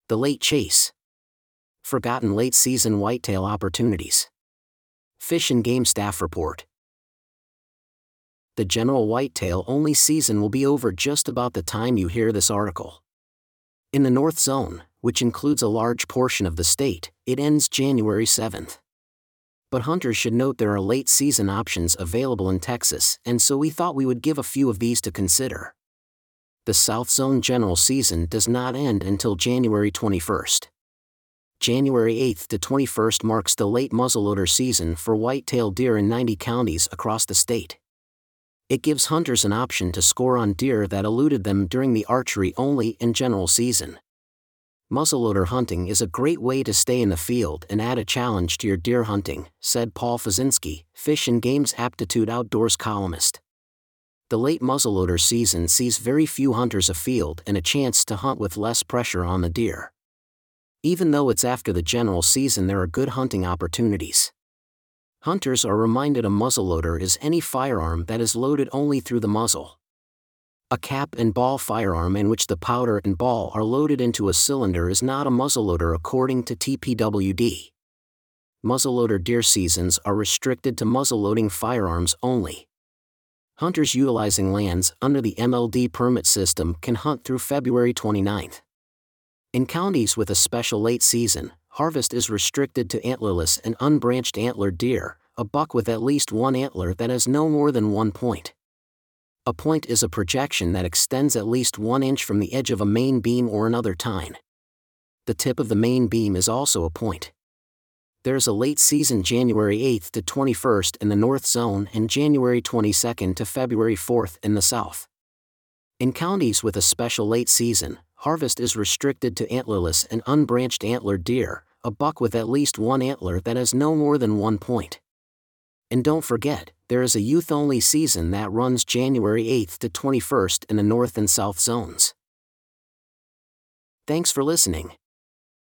The late chase. Forgotten late-season whitetail opportunities. Fish and Game Staff Report. The general whitetail-only season will be over just about the time you hear this article. In the North Zone, which includes a large portion of the state, it ends January 7th. But hunters should note there are late-season options available in Texas, and so we thought we would give a few of these to consider. The South Zone general season does not end until January 21st. January 8th to 21st marks the late muzzleloader season for whitetail deer in 90 counties across the state. It gives hunters an option to score on deer that eluded them during the archery-only and general season. Muzzleloader hunting is a great way to stay in the field and add a challenge to your deer hunting, said Paul Fazinski, Fish and Game's Aptitude Outdoors columnist. The late muzzleloader season sees very few hunters afield and a chance to hunt with less pressure on the deer. Even though it's after the general season, there are good hunting opportunities. Hunters are reminded a muzzleloader is any firearm that is loaded only through the muzzle. A cap and ball firearm in which the powder and ball are loaded into a cylinder is not a muzzleloader according to TPWD. Muzzleloader deer seasons are restricted to muzzleloading firearms only. Hunters utilizing lands under the MLD permit system can hunt through February 29th. In counties with a special late season, harvest is restricted to antlerless and unbranched antlered deer, a buck with at least one antler that has no more than 1 point. A point is a projection that extends at least 1 inch from the edge of a main beam or another tine. The tip of the main beam is also a point. There's a late season January 8th to 21st in the North Zone and January 22nd to February 4th in the South. In counties with a special late season, harvest is restricted to antlerless and unbranched antlered deer, a buck with at least one antler that has no more than 1 point. And don't forget, there is a youth-only season that runs January 8th to 21st in the North and South Zones. Thanks for listening.